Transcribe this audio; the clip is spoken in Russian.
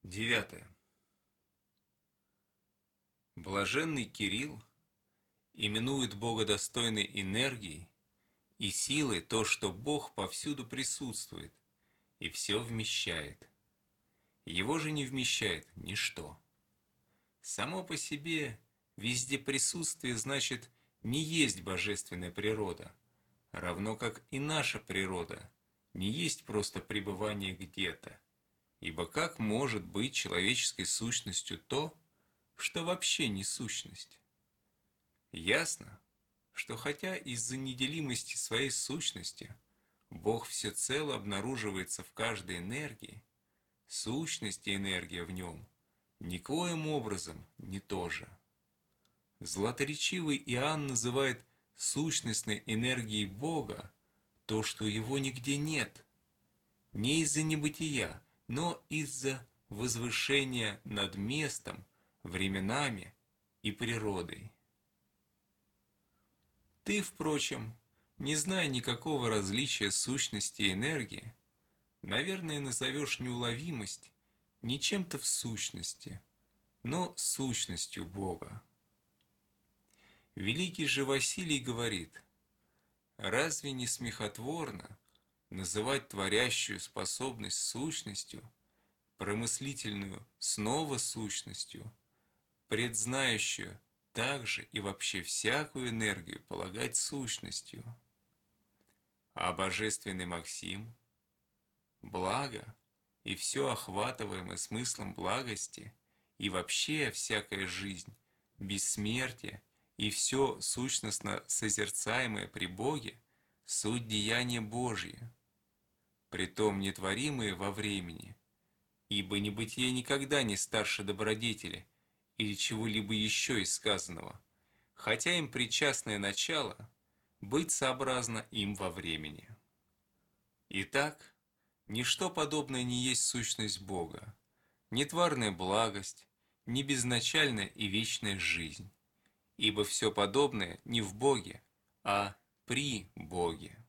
Девятое. Блаженный Кирилл именует Бога достойной энергией и силой то, что Бог повсюду присутствует и все вмещает. Его же не вмещает ничто. Само по себе везде присутствие значит не есть божественная природа, равно как и наша природа не есть просто пребывание где-то. Ибо как может быть человеческой сущностью то, что вообще не сущность? Ясно, что хотя из-за неделимости своей сущности Бог всецело обнаруживается в каждой энергии, сущность и энергия в нем никоим образом не то же. Златоречивый Иоанн называет сущностной энергией Бога то, что его нигде нет, не из-за небытия, но из-за возвышения над местом, временами и природой. Ты, впрочем, не зная никакого различия сущности и энергии, наверное, назовешь неуловимость не чем-то в сущности, но сущностью Бога. Великий же Василий говорит: разве не смехотворно называть творящую способность сущностью, промыслительную снова сущностью, предзнающую также и вообще всякую энергию полагать сущностью? А божественный Максим, благо и все охватываемое смыслом благости, и вообще всякая жизнь, бессмертие и все сущностно созерцаемое при Боге суть деяния Божье, притом нетворимые во времени, ибо небытие никогда не старше добродетели или чего-либо еще из сказанного, хотя им причастное начало быть сообразно им во времени. Итак, ничто подобное не есть сущность Бога, ни тварная благость, ни безначальная и вечная жизнь, ибо все подобное не в Боге, а при Боге.